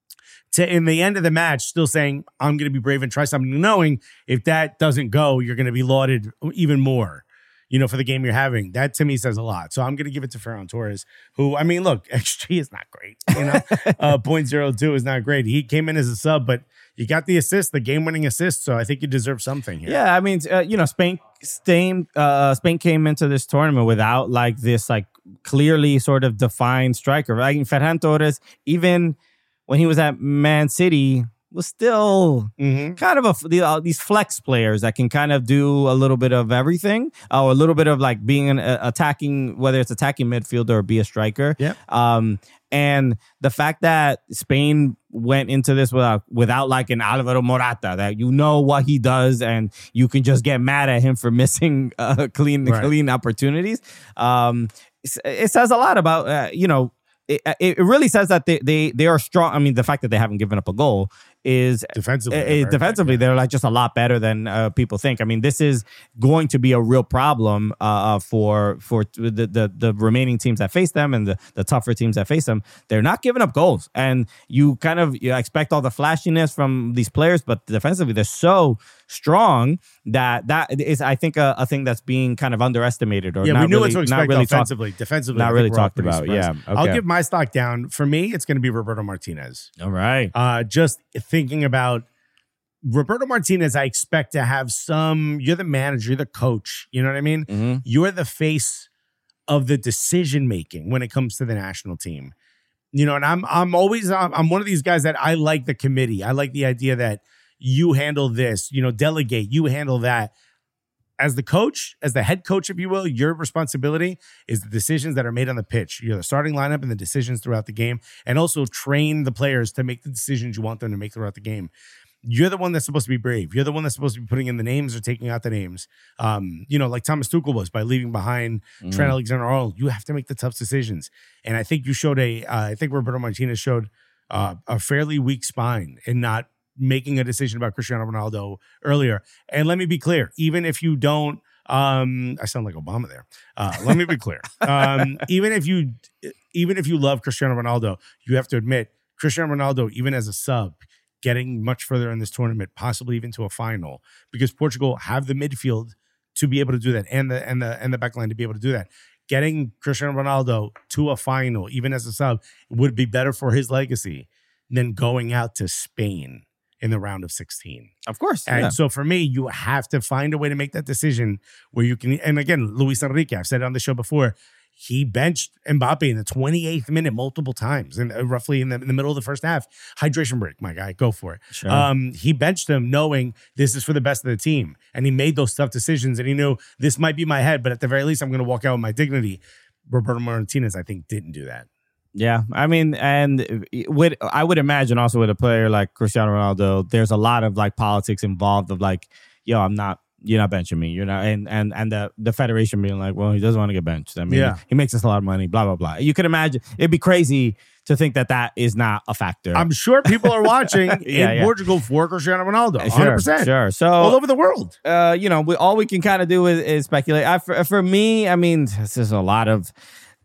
Speaker 1: To in the end of the match, still saying I'm going to be brave and try something, knowing if that doesn't go, you're going to be lauded even more. You know, for the game you're having. That to me says a lot. So I'm going to give it to Ferran Torres, who, I mean, look, X G is not great. You know, uh, point zero two is not great. He came in as a sub, but you got the assist, the game-winning assist. So I think you deserve something here.
Speaker 2: Yeah, I mean, uh, you know, Spain, Spain, uh, Spain came into this tournament without like this, like clearly sort of defined striker. Right? Ferran Torres, even when he was at Man City, was still mm-hmm. kind of a, the, uh, these flex players that can kind of do a little bit of everything, or a little bit of like being an uh, attacking, whether it's attacking midfielder or be a striker.
Speaker 1: Yeah.
Speaker 2: Um, and the fact that Spain went into this without without like an Alvaro Morata, that you know what he does, and you can just get mad at him for missing uh, clean right. clean opportunities. Um, it says a lot about uh, you know. It, it really says that they, they they are strong. I mean, the fact that they haven't given up a goal is
Speaker 1: defensively.
Speaker 2: Uh, defensively, they're like just a lot better than uh, people think. I mean, this is going to be a real problem uh, for for the, the the remaining teams that face them and the, the tougher teams that face them. They're not giving up goals, and you kind of you expect all the flashiness from these players, but defensively, they're so strong that that is, I think, a, a thing that's being kind of underestimated or
Speaker 1: yeah,
Speaker 2: not
Speaker 1: we knew
Speaker 2: really,
Speaker 1: what to expect
Speaker 2: not really
Speaker 1: offensively.
Speaker 2: Talk,
Speaker 1: defensively,
Speaker 2: not really talked about. Yeah, okay.
Speaker 1: I'll give my stock down. For me, it's going to be Roberto Martinez.
Speaker 2: All right.
Speaker 1: Uh, just thinking about Roberto Martinez, I expect to have some. You're the manager, you're the coach. You know what I mean?
Speaker 2: Mm-hmm.
Speaker 1: You're the face of the decision making when it comes to the national team. You know, and I'm I'm always I'm, I'm one of these guys that I like the committee. I like the idea that you handle this, you know, delegate, you handle that. As the coach, as the head coach, if you will, your responsibility is the decisions that are made on the pitch. You're the starting lineup and the decisions throughout the game, and also train the players to make the decisions you want them to make throughout the game. You're the one that's supposed to be brave. You're the one that's supposed to be putting in the names or taking out the names. Um, you know, like Thomas Tuchel was by leaving behind mm. Trent Alexander-Arnold. You have to make the tough decisions. And I think you showed a, uh, I think Roberto Martinez showed uh, a fairly weak spine in not making a decision about Cristiano Ronaldo earlier. And let me be clear, even if you don't, um, I sound like Obama there. Uh, let me be clear. Um, even if you, even if you love Cristiano Ronaldo, you have to admit Cristiano Ronaldo, even as a sub, getting much further in this tournament, possibly even to a final, because Portugal have the midfield to be able to do that, and the and the and the backline to be able to do that. Getting Cristiano Ronaldo to a final, even as a sub, would be better for his legacy than going out to Spain in the round of sixteen.
Speaker 2: Of course.
Speaker 1: And
Speaker 2: yeah.
Speaker 1: so for me, you have to find a way to make that decision where you can, and again, Luis Enrique, I've said it on the show before, he benched Mbappe in the twenty-eighth minute multiple times, and uh, roughly in the, in the middle of the first half. Hydration break, my guy, go for it.
Speaker 2: Sure.
Speaker 1: Um, he benched him knowing this is for the best of the team, and he made those tough decisions, and he knew this might be my head, but at the very least, I'm going to walk out with my dignity. Roberto Martinez, I think, didn't do that.
Speaker 2: Yeah, I mean, and with I would imagine also with a player like Cristiano Ronaldo, there's a lot of like politics involved of like, yo, I'm not, you're not benching me, you're not, and and and the the federation being like, well, he doesn't want to get benched. I mean,
Speaker 1: yeah.
Speaker 2: he makes us a lot of money, blah blah blah. You could imagine it'd be crazy to think that that is not a factor.
Speaker 1: I'm sure people are watching
Speaker 2: yeah,
Speaker 1: in
Speaker 2: yeah.
Speaker 1: Portugal for Cristiano Ronaldo, one
Speaker 2: sure,
Speaker 1: hundred percent.
Speaker 2: Sure, so
Speaker 1: all over the world.
Speaker 2: Uh, you know, we, all we can kind of do is, is speculate. I, for, for me, I mean, this is a lot of.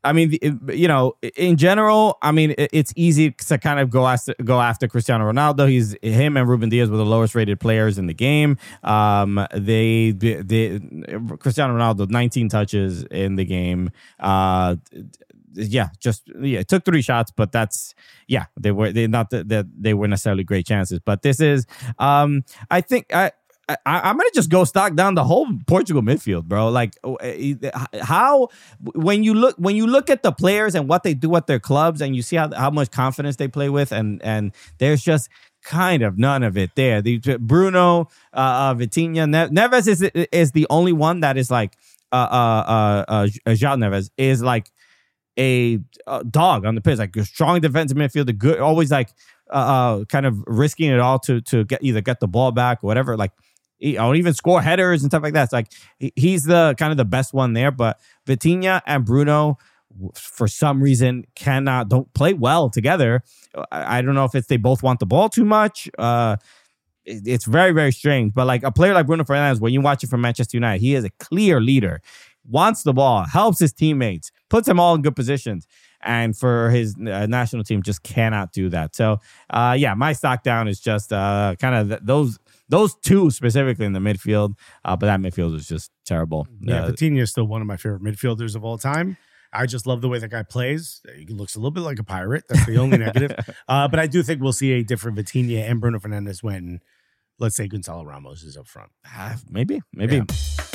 Speaker 2: I mean, the- you know, in general, I mean, it- it's easy to kind of go after, go after Cristiano Ronaldo. He's him and Ruben Diaz were the lowest rated players in the game. Um, they, they, Cristiano Ronaldo, nineteen touches in the game. Uh, yeah, just yeah, it took three shots, but that's yeah, they were they not that they, they were necessarily great chances. But this is, um, I think I. I, I'm gonna just go stock down the whole Portugal midfield, bro. Like how when you look when you look at the players and what they do at their clubs, and you see how, how much confidence they play with, and and there's just kind of none of it there. The Bruno, uh, uh, Vitinha, ne- Neves is is the only one that is like uh uh uh, uh João Neves is like a, a dog on the pitch, like a strong defensive midfielder, good, always like uh, uh kind of risking it all to to get either get the ball back or whatever, like. He, or even score headers and stuff like that. It's like he, he's the kind of the best one there. But Vitinha and Bruno, for some reason, cannot don't play well together. I, I don't know if it's they both want the ball too much. Uh, it, it's very very strange. But like a player like Bruno Fernandes, when you watch it from Manchester United, he is a clear leader. Wants the ball, helps his teammates, puts them all in good positions. And for his uh, national team, just cannot do that. So, uh, yeah, my stock down is just uh, kind of th- those. Those two specifically in the midfield, uh, but that midfield is just terrible.
Speaker 1: Yeah,
Speaker 2: uh,
Speaker 1: Vitinha is still one of my favorite midfielders of all time. I just love the way that guy plays. He looks a little bit like a pirate. That's the only negative. Uh, but I do think we'll see a different Vitinha and Bruno Fernandes when, let's say, Gonzalo Ramos is up front.
Speaker 2: Uh, maybe, maybe.
Speaker 1: Yeah.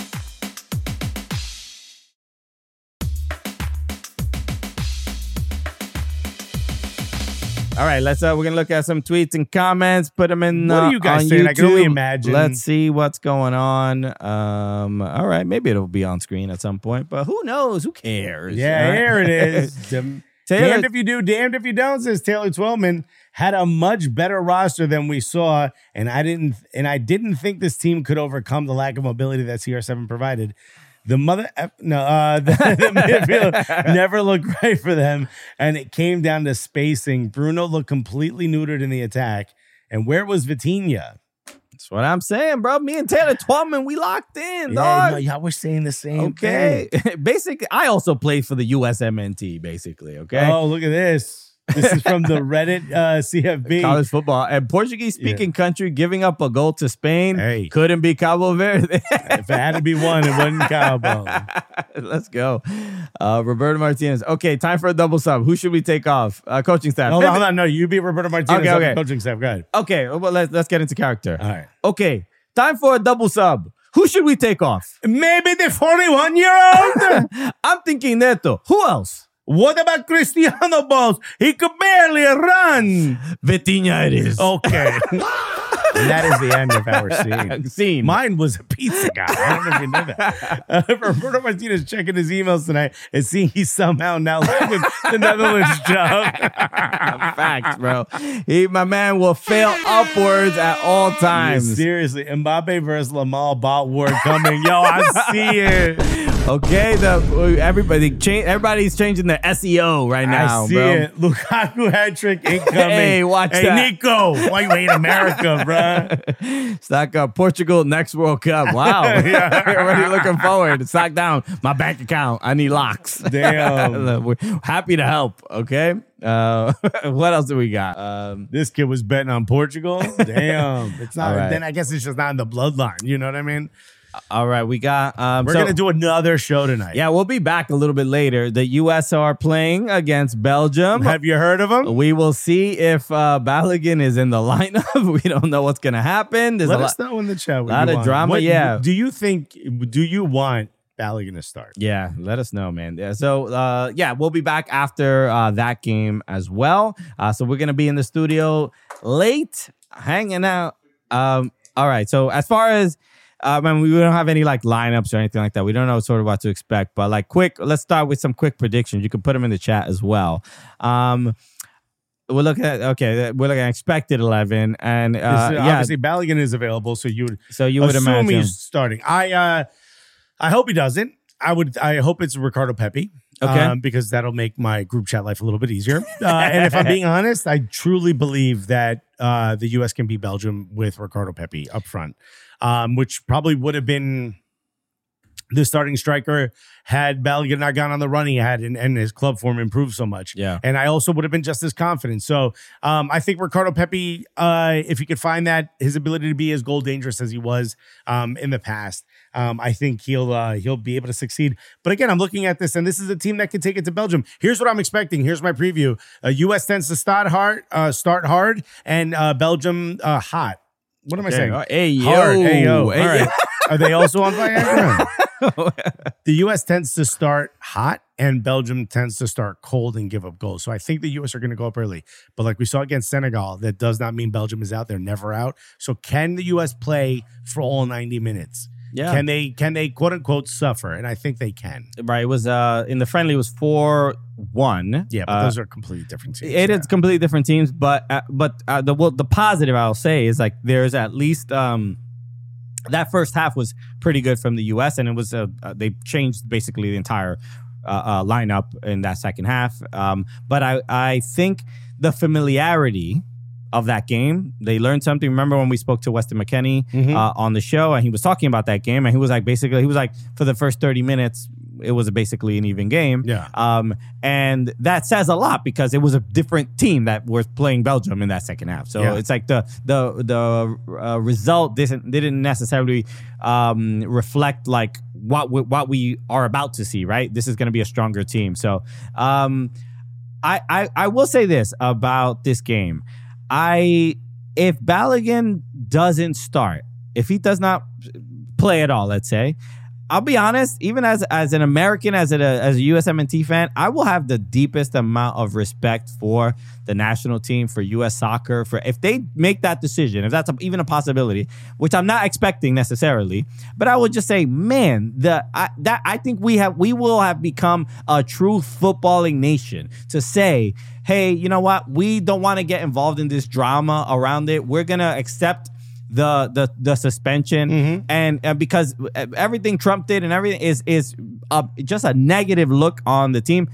Speaker 2: All right, let's. Uh, we're gonna look at some tweets and comments. Put them in.
Speaker 1: What
Speaker 2: uh,
Speaker 1: are you guys
Speaker 2: on
Speaker 1: saying?
Speaker 2: YouTube.
Speaker 1: I can only imagine.
Speaker 2: Let's see what's going on. Um, all right, maybe it'll be on screen at some point, but who knows? Who cares?
Speaker 1: Yeah,
Speaker 2: right?
Speaker 1: here it is. Damned
Speaker 2: Taylor,
Speaker 1: if you do, damned if you don't, says Taylor Twellman. Had a much better roster than we saw, and I didn't and I didn't think this team could overcome the lack of mobility that C R seven provided. The mother no, uh, the, the midfield never looked right for them, and it came down to spacing. Bruno looked completely neutered in the attack, and where was Vitinha?
Speaker 2: that's what I'm saying, bro. Me and Taylor Twelman, we locked in,
Speaker 1: Yeah,
Speaker 2: dog.
Speaker 1: no, y'all were saying the same
Speaker 2: Okay.
Speaker 1: thing.
Speaker 2: Basically, I also played for the U S M N T, basically, okay?
Speaker 1: Oh, look at this. This is from the Reddit uh, C F B.
Speaker 2: College football. And Portuguese-speaking yeah. country giving up a goal to Spain
Speaker 1: hey.
Speaker 2: couldn't be Cabo Verde.
Speaker 1: If it had to be one, it wasn't Cabo.
Speaker 2: Let's go. Uh, Roberto Martinez. Okay, time for a double sub. Who should we take off? Uh, coaching staff.
Speaker 1: Hold on, hold on. No, you be Roberto Martinez.
Speaker 2: Okay, okay.
Speaker 1: Coaching staff. Go ahead.
Speaker 2: Okay, well, let's, let's get into character.
Speaker 1: All right.
Speaker 2: Okay, time for a double sub. Who should we take off?
Speaker 1: Maybe the forty-one-year-old.
Speaker 2: I'm thinking Neto. Who else?
Speaker 1: What about Cristiano Balls? He could barely run.
Speaker 2: Vitinha it is.
Speaker 1: Okay. And that is the end of our scene.
Speaker 2: Scene.
Speaker 1: Mine was a pizza guy. I don't know if you know that. Uh, Roberto Martinez checking his emails tonight and seeing he somehow now landed the Netherlands job.
Speaker 2: Facts, bro. He, my man will fail upwards at all times.
Speaker 1: Yeah, seriously, Mbappe versus Lamal bot war coming. Yo, I see it.
Speaker 2: Okay, the everybody change. Everybody's changing their S E O right now,
Speaker 1: I see
Speaker 2: bro.
Speaker 1: it. Lukaku hat trick incoming.
Speaker 2: Hey, watch
Speaker 1: hey,
Speaker 2: that.
Speaker 1: Nico, why you ain't America, bro?
Speaker 2: Stock up Portugal next World Cup. Wow,
Speaker 1: Yeah.
Speaker 2: already looking forward. Stock down my bank account. I need locks.
Speaker 1: Damn.
Speaker 2: We're happy to help. Okay. Uh, what else do we got? Um,
Speaker 1: This kid was betting on Portugal. Damn. It's not.
Speaker 2: All right.
Speaker 1: Then I guess it's just not in the bloodline. You know what I mean?
Speaker 2: all right, we got. Um,
Speaker 1: We're
Speaker 2: so,
Speaker 1: gonna do another show tonight.
Speaker 2: Yeah, we'll be back a little bit later. The U S are playing against Belgium.
Speaker 1: Have you heard of him?
Speaker 2: We will see if uh, Balogun is in the lineup. We don't know what's going to happen. There's
Speaker 1: Let
Speaker 2: a
Speaker 1: us
Speaker 2: lot,
Speaker 1: know in the chat. What
Speaker 2: lot
Speaker 1: you
Speaker 2: of
Speaker 1: want.
Speaker 2: drama,
Speaker 1: What-
Speaker 2: yeah.
Speaker 1: Do you think? Do you want Balogun to start?
Speaker 2: Yeah, let us know, man. Yeah, so, uh, yeah, we'll be back after uh, that game as well. Uh, so we're going to be in the studio late, hanging out. Um, all right, so as far as Uh, man, we don't have any like lineups or anything like that. We don't know sort of what to expect, but like quick, let's start with some quick predictions. You can put them in the chat as well. Um, we're looking at okay, we're looking at expected eleven, and uh,
Speaker 1: This-
Speaker 2: yeah,
Speaker 1: obviously Balogun is available, so you would
Speaker 2: so you would
Speaker 1: assume
Speaker 2: imagine.
Speaker 1: he's starting. I uh, I hope he doesn't. I would. I hope it's Ricardo Pepi.
Speaker 2: Okay.
Speaker 1: Um, because that'll make my group chat life a little bit easier. Uh, and if I'm being honest, I truly believe that uh, the U S can beat Belgium with Ricardo Pepi up front, um, which probably would have been the starting striker, had Balogun not gone on the run he had, and, and his club form improved so much.
Speaker 2: Yeah.
Speaker 1: And I also would have been just as confident. So um, I think Ricardo Pepi, uh, if he could find that, his ability to be as goal dangerous as he was um, in the past, um, I think he'll uh, he'll be able to succeed. But again, I'm looking at this, and this is a team that can take it to Belgium. Here's what I'm expecting. Here's my preview. Uh, U S tends to start hard, uh, start hard, and uh, Belgium uh, hot. What am I saying?
Speaker 2: Hey, yo.
Speaker 1: Hard. Hey, yo.
Speaker 2: Hey,
Speaker 1: All right.
Speaker 2: yo.
Speaker 1: Are they also on Viagra? The U S tends to start hot and Belgium tends to start cold and give up goals. So I think the U S are going to go up early. But like we saw against Senegal, that does not mean Belgium is out. They're never out. So can the U S play for all ninety minutes?
Speaker 2: Yeah.
Speaker 1: Can they, can they quote unquote suffer? And I think they can.
Speaker 2: Right. It was uh in the friendly, it was four one.
Speaker 1: Yeah, but
Speaker 2: uh,
Speaker 1: those are completely different teams.
Speaker 2: It
Speaker 1: yeah.
Speaker 2: is completely different teams, but uh, but uh, the well, the positive I'll say is like there's at least um that first half was pretty good from the U S, and it was uh, uh, they changed basically the entire uh, uh, lineup in that second half. Um, but I I think the familiarity of that game, they learned something. Remember when we spoke to Weston McKennie
Speaker 1: Mhm.
Speaker 2: uh, on the show, and he was talking about that game, and he was like, basically, he was like, for the first thirty minutes, it was basically an even game.
Speaker 1: Yeah.
Speaker 2: Um, and that says a lot because it was a different team that was playing Belgium in that second half. So
Speaker 1: Yeah.
Speaker 2: it's like the the the uh, result didn't didn't necessarily um, reflect like what we, what we are about to see. Right, this is going to be a stronger team. So um, I, I I will say this about this game. I if Balogun doesn't start, if he does not play at all, let's say, I'll be honest, even as as an American, as a as a U S M N T fan, I will have the deepest amount of respect for the national team, for U S soccer, for if they make that decision, if that's a, even a possibility, which I'm not expecting necessarily, but I would just say, man, the I, that I think we have we will have become a true footballing nation to say, hey, you know what? We don't want to get involved in this drama around it. We're gonna accept the the the suspension,
Speaker 1: Mhm.
Speaker 2: and uh, because everything Trump did and everything is is uh, just a negative look on the team.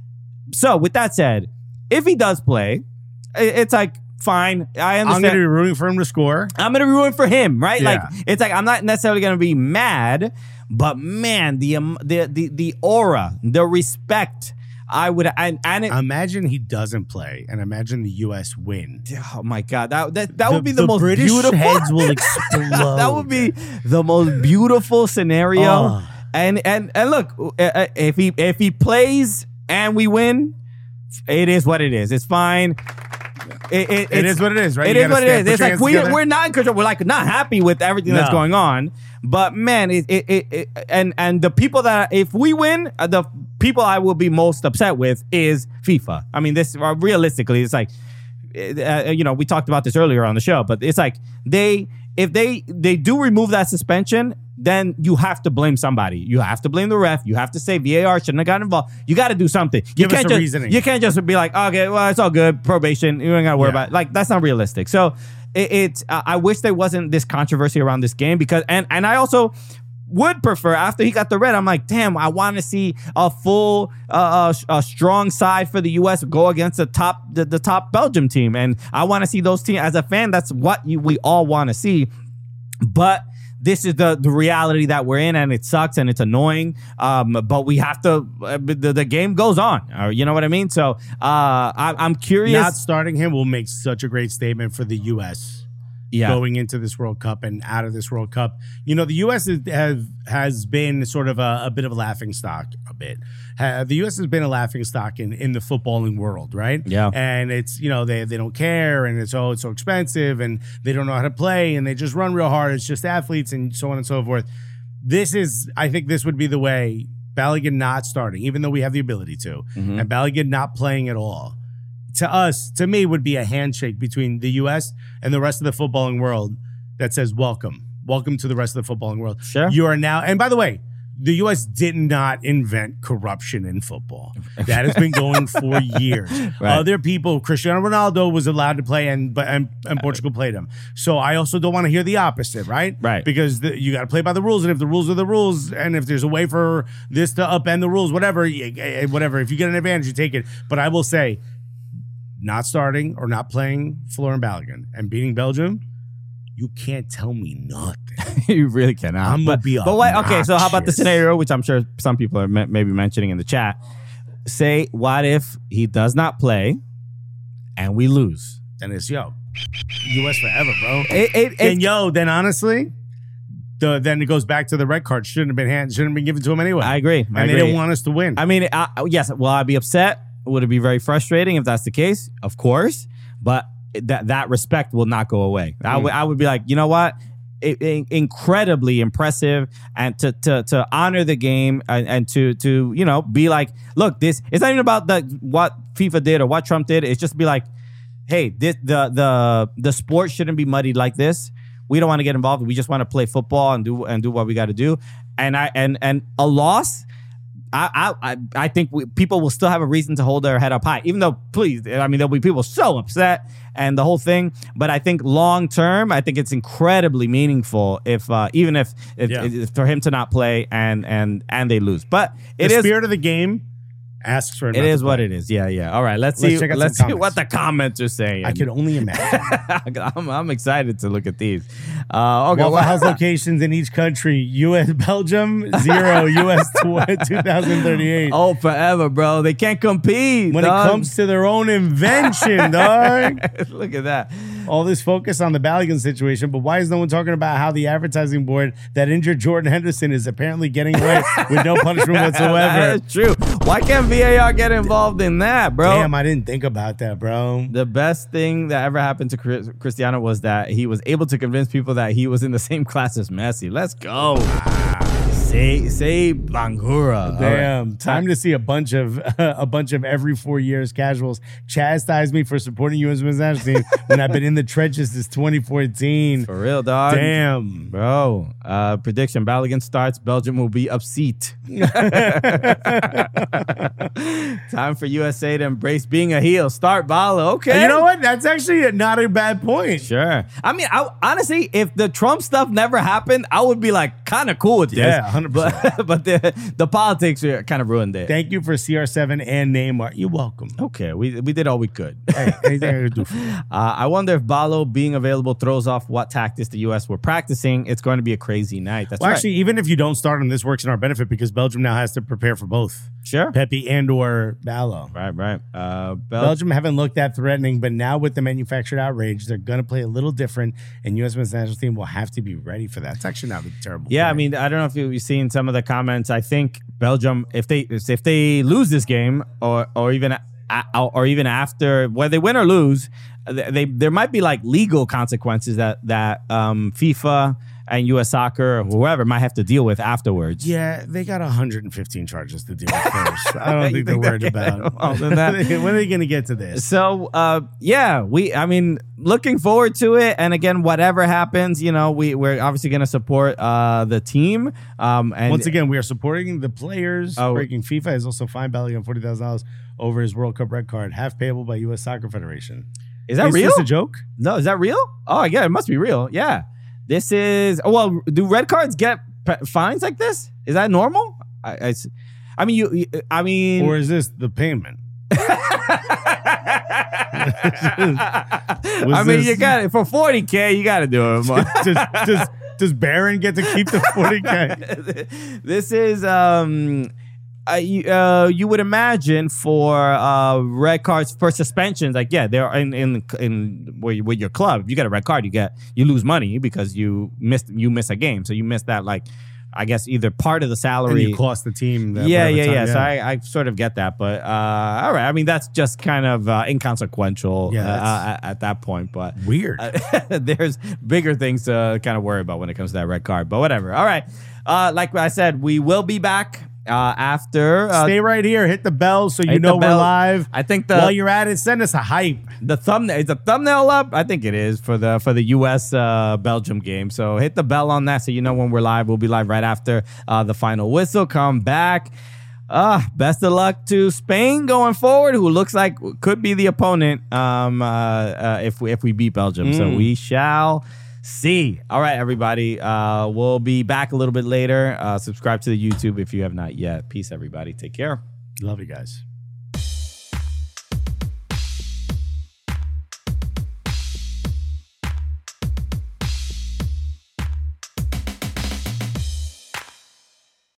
Speaker 2: So with that said, if he does play, i- it's like fine. I
Speaker 1: I'm
Speaker 2: understand.
Speaker 1: going to be rooting for him to score.
Speaker 2: I'm gonna be rooting for him, right?
Speaker 1: Yeah.
Speaker 2: Like it's like I'm not necessarily gonna be mad, but man, the um, the the the aura, the respect, I would and and it,
Speaker 1: Imagine he doesn't play, and imagine the U S win.
Speaker 2: oh my god, that that that would be the, most
Speaker 1: British
Speaker 2: beautiful.
Speaker 1: heads will explode.
Speaker 2: That would be the most beautiful scenario.
Speaker 1: Oh.
Speaker 2: And and and look, uh, if he if he plays and we win, it is what it is. It's fine. It, it,
Speaker 1: It
Speaker 2: it's-
Speaker 1: is what it is, right?
Speaker 2: It
Speaker 1: You
Speaker 2: is
Speaker 1: gotta
Speaker 2: what it
Speaker 1: stand-
Speaker 2: is.
Speaker 1: put
Speaker 2: It's
Speaker 1: your
Speaker 2: like
Speaker 1: hands
Speaker 2: we
Speaker 1: together.
Speaker 2: we're not in control. We're like not happy with everything that's
Speaker 1: No.
Speaker 2: going on. But man, it, it, it, it and and the people that if we win, uh, the people I will be most upset with is FIFA. I mean, this uh, realistically, it's like uh, you know we talked about this earlier on the show, but it's like they if they they do remove that suspension, then you have to blame somebody. You have to blame the ref. You have to say V A R shouldn't have gotten involved. You got to do something. You
Speaker 1: Give us
Speaker 2: can't
Speaker 1: a
Speaker 2: just
Speaker 1: reasoning.
Speaker 2: you can't just be like, okay, well, it's all good. Probation. You ain't got to worry
Speaker 1: Yeah.
Speaker 2: about it. Like, that's not realistic. So it, it's, uh, I wish there wasn't this controversy around this game because, and, and I also would prefer after he got the red, I'm like, damn, I want to see a full, uh, a strong side for the U S go against the top, the, the top Belgium team. And I want to see those teams as a fan. That's what you, we all want to see. But this is the, the reality that we're in, and it sucks and it's annoying. Um, but we have to. Uh, the, the game goes on. Uh, you know what I mean? So uh, I, I'm curious.
Speaker 1: Not starting him will make such a great statement for the U S
Speaker 2: yeah.
Speaker 1: going into this World Cup and out of this World Cup. You know, the U S is, have has been sort of a, a bit of a laughing stock. A bit. Uh, the U S has been a laughing stock in, in the footballing world, right?
Speaker 2: Yeah.
Speaker 1: And it's, you know, they they don't care, and it's oh, it's so expensive, and they don't know how to play, and they just run real hard. It's just athletes, and so on and so forth. This is, I think, this would be the way. Balogun not starting, even though we have the ability to,
Speaker 2: Mhm.
Speaker 1: and Balogun not playing at all. To us, to me, would be a handshake between the U S and the rest of the footballing world that says, welcome. Welcome to the rest of the footballing world.
Speaker 2: Sure.
Speaker 1: You are now, and by the way, the U S did not invent corruption in football. That has been going for years.
Speaker 2: Right.
Speaker 1: Other people, Cristiano Ronaldo was allowed to play, and but and, and Portugal played him. So I also don't want to hear the opposite, right?
Speaker 2: Right.
Speaker 1: Because the, you got to play by the rules, and if the rules are the rules, and if there's a way for this to upend the rules, whatever, you- whatever. If you get an advantage, you take it. But I will say, not starting or not playing Florent Balogun and beating Belgium, you can't tell me nothing.
Speaker 2: You really cannot.
Speaker 1: I'm gonna
Speaker 2: but,
Speaker 1: be
Speaker 2: But what? Okay, so how about the
Speaker 1: obnoxious.
Speaker 2: scenario, which I'm sure some people are me- maybe mentioning in the chat? Say, what if he does not play and we lose?
Speaker 1: Then it's yo, U S forever, bro.
Speaker 2: It, it,
Speaker 1: And
Speaker 2: it,
Speaker 1: yo, then honestly, the then it goes back to the red card. Shouldn't have been hand. Shouldn't have been given to him anyway.
Speaker 2: I agree.
Speaker 1: And
Speaker 2: I
Speaker 1: they
Speaker 2: agree.
Speaker 1: didn't want us to win.
Speaker 2: I mean, I, yes. Will I be upset? Would it be very frustrating if that's the case? Of course, but that that respect will not go away. I
Speaker 1: Mm.
Speaker 2: would I would be like, you know what? It, it- incredibly impressive, and to to to honor the game and, and to to you know be like, look, this it's not even about the what FIFA did or what Trump did. It's just be like, hey, this the the the sport shouldn't be muddied like this. We don't want to get involved. We just want to play football and do and do what we got to do. And I and and a loss, I I I think we, people will still have a reason to hold their head up high. Even though, please, I mean, there'll be people so upset and the whole thing. But I think long term, I think it's incredibly meaningful if uh, even if, if,
Speaker 1: Yeah.
Speaker 2: if for him to not play and and and they lose. But it
Speaker 1: the
Speaker 2: is
Speaker 1: spirit of the game asks for
Speaker 2: it is what it is. Yeah, yeah. All right, let's,
Speaker 1: Let's
Speaker 2: see.
Speaker 1: check out
Speaker 2: Let's
Speaker 1: some
Speaker 2: see
Speaker 1: comments.
Speaker 2: what the comments are saying.
Speaker 1: I can only imagine.
Speaker 2: I'm, I'm excited to look at these. Uh, okay,
Speaker 1: Waffle
Speaker 2: well,
Speaker 1: House locations in each country: U S, Belgium zero, U S two thousand thirty-eight.
Speaker 2: oh, forever, bro. They can't compete.
Speaker 1: When
Speaker 2: dog.
Speaker 1: it comes to their own invention, dog.
Speaker 2: Look at that.
Speaker 1: All this focus on the Balogun situation, but why is no one talking about how the advertising board that injured Jordan Henderson is apparently getting away with no punishment whatsoever?
Speaker 2: That's true. Why can't V A R get involved in that, bro?
Speaker 1: Damn, I didn't think about that, bro.
Speaker 2: The best thing that ever happened to Chris- Cristiano was that he was able to convince people that he was in the same class as Messi. Let's go. Say say Bangura. All right.
Speaker 1: Damn, time to see a bunch of a bunch of every four years casuals chastise me for supporting U S men's national team when I've been in the trenches since twenty fourteen.
Speaker 2: For real, dog.
Speaker 1: Damn.
Speaker 2: Bro, uh, prediction: Balogun starts. Belgium will be upseat. Time for U S A to embrace being a heel. Start Balo. Okay.
Speaker 1: You know what? That's actually not a bad point.
Speaker 2: Sure. I mean, I, honestly, if the Trump stuff never happened, I would be like kind of cool with this.
Speaker 1: Yeah, one hundred percent.
Speaker 2: But, but the the politics kind of ruined it.
Speaker 1: Thank you for C R seven and Neymar. You're welcome.
Speaker 2: Okay, we we did all we could.
Speaker 1: Hey, anything I could do for you.
Speaker 2: Uh, I wonder if Balo being available throws off what tactics the U S were practicing. It's going to be a crazy night. That's
Speaker 1: Well,
Speaker 2: right.
Speaker 1: actually, even if you don't start him, this works in our benefit because Belgium now has to prepare for both
Speaker 2: Sure.
Speaker 1: Pepe and or Ballo.
Speaker 2: Right, right. Uh, Bel-
Speaker 1: Belgium haven't looked that threatening, but now with the manufactured outrage, they're going to play a little different, and U S men's national team will have to be ready for that. It's actually not a terrible.
Speaker 2: Yeah, I
Speaker 1: point.
Speaker 2: mean, I don't know if you've seen some of the comments. I think Belgium, if they if they lose this game, or or even or even after, whether they win or lose, they, they there might be like legal consequences that that um, FIFA and U S Soccer or whoever might have to deal with afterwards.
Speaker 1: Yeah, they got one hundred fifteen charges to deal with first. I don't
Speaker 2: You
Speaker 1: think they're
Speaker 2: think
Speaker 1: worried
Speaker 2: that-
Speaker 1: about
Speaker 2: Well, then that-
Speaker 1: when are they going to get to this?
Speaker 2: So, uh, yeah, we, I mean, looking forward to it. And again, whatever happens, you know, we, we're obviously going to support uh, the team. Um, and
Speaker 1: Once again, we are supporting the players.
Speaker 2: Oh.
Speaker 1: Breaking FIFA has also fined Balogun forty thousand dollars over his World Cup red card, half payable by U S Soccer Federation.
Speaker 2: is that
Speaker 1: Is
Speaker 2: real?
Speaker 1: this a joke?
Speaker 2: No, is that real? Oh, yeah, it must be real. Yeah. This is, oh, well, do red cards get p- fines like this? Is that normal? I, I, s- I mean, you, you- I mean,
Speaker 1: Or is this the payment?
Speaker 2: I mean,
Speaker 1: this-
Speaker 2: you got it for forty K, you got to do it.
Speaker 1: does, does, does Barron get to keep the forty K?
Speaker 2: This is um uh, you, uh, you would imagine for uh, red cards for suspensions, like yeah, they're in in in where you, with your club. If you get a red card, you get you lose money because you missed you miss a game, so you miss that like I guess either part of the
Speaker 1: And
Speaker 2: salary.
Speaker 1: you cost the team. that
Speaker 2: Yeah,
Speaker 1: whatever
Speaker 2: yeah,
Speaker 1: time-
Speaker 2: yeah. So I, I sort of get that, but uh, all right. I mean, that's just kind of uh, inconsequential
Speaker 1: Yeah,
Speaker 2: uh,
Speaker 1: that's-
Speaker 2: at, at that point. But
Speaker 1: Weird.
Speaker 2: uh, there's bigger things to kind of worry about when it comes to that red card. But whatever. All right. Uh, like I said, we will be back uh, after. Uh,
Speaker 1: Stay right here. Hit the bell so you
Speaker 2: hit the
Speaker 1: know we're
Speaker 2: bell.
Speaker 1: live.
Speaker 2: I think the
Speaker 1: While you're at it, send us a hype.
Speaker 2: the thumbnail is the thumbnail up. I think it is for the for the U S uh, Belgium game. So hit the bell on that so you know when we're live. We'll be live right after uh, the final whistle. Come back. Uh, best of luck to Spain going forward, who looks like could be the opponent um, uh, uh, if we if we beat Belgium. So we shall see. All right, everybody. Uh, we'll be back a little bit later. Uh, subscribe to the YouTube if you have not yet. Peace, everybody. Take care.
Speaker 1: Love you guys.